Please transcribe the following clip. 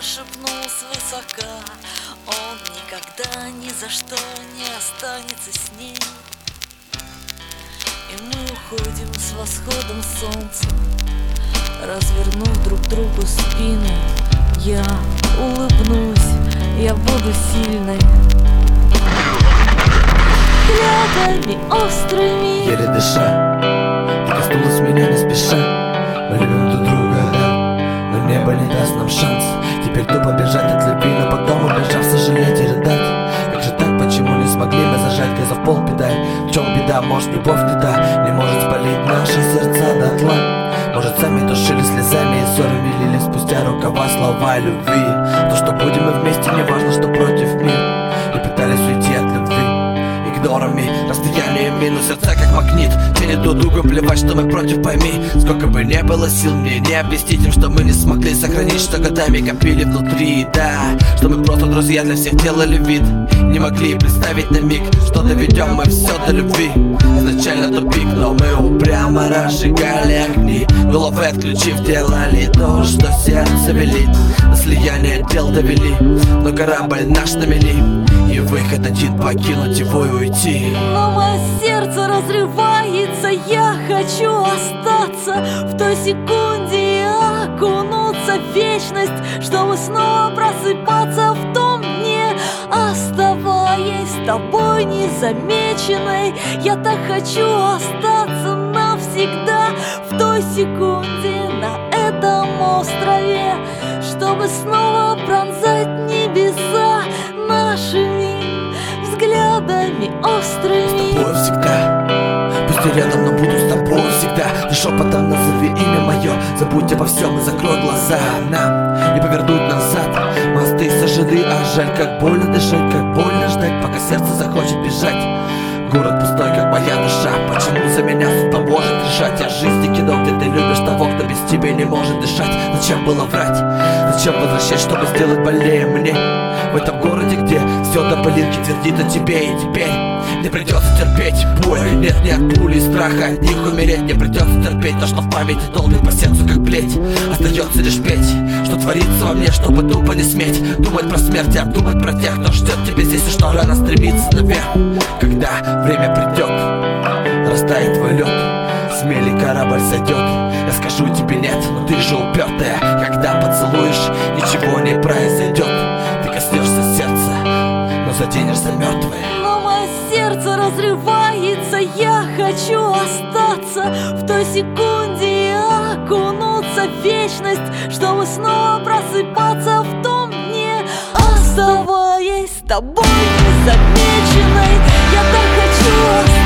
шепнул свысока: он никогда ни за что не останется с ней. И мы уходим с восходом солнца, развернув друг другу спину. Я улыбнусь, я буду сильной. Взглядами острыми, еле дыша, ты коснулась меня не спеша. Мы любим друг друга, да, но небо не даст нам шанс. Теперь тупо бежать от любви, но потом, убежав, сожалеть и рыдать. Как же так, почему не смогли мы зажать газа в пол педаль? В чем беда, может любовь не та, не может спалить наши сердца дотла? Может сами душили слезами и ссорами лили спустя рукава слова любви. То, что будем мы вместе, не важно, что против мир. И пытались уйти от любви игнорами, расстояниями, но сердца как магнит тянет друг друга, плевать, что мы против, пойми. Сколько бы не было сил мне не объяснить им, что мы не смогли сохранить, что годами копили внутри, да. Что мы просто друзья для всех делали вид, не могли представить на миг, что доведем мы все до любви. Изначально тупик, но мы упрямо разжигали огни, головы отключив, делали то, что сердце велит. На слияние дел довели, но корабль наш на мели, и выход один — покинуть его и уйти. Но мое сердце разрывается, я хочу остаться в той секунде и окунуться в вечность, чтобы снова просыпаться в том дне, оставаясь с тобой незамеченной. Я так хочу остаться навсегда в той секунде на этом острове, чтобы снова пронзать небеса нашими взглядами острыми. С тобой всегда, пусть я рядом, но буду с тобой всегда. Ты шепотом назови имя мое, забудь обо всем и закрой глаза. Нам не повернуть назад, мосты сожжены, а жаль, как больно дышать, как больно ждать, пока сердце захочет бежать. Город пустой, как моя душа, почему за меня судьба может решать? Я жизни кино, где ты любишь того, кто без тебя не может дышать. Зачем было врать? Зачем возвращать, чтобы сделать больнее мне? В этом городе, где все до пылинки твердит о тебе, и теперь мне придется терпеть боль. Нет, ни от пули и страха от них умереть. Мне придется терпеть то, что в памяти долбит по сердцу, как плеть. Остается лишь петь, что творится во мне, чтобы тупо не сметь думать про смерть, а думать про тех, кто ждет тебя здесь, и что рано стремится наверх. Когда время придет, растает твой лед, смелей корабль сойдет. Я скажу тебе нет, но ты же упертая. Когда поцелуешь, ничего не произойдет. Ты коснешься сердца, но заденешься мертвой. Но мое сердце разрывается, я хочу остаться в той секунде и окунуться в вечность, чтобы снова просыпаться в том дне, оставаясь с тобой незамеченной. Я так хочу остаться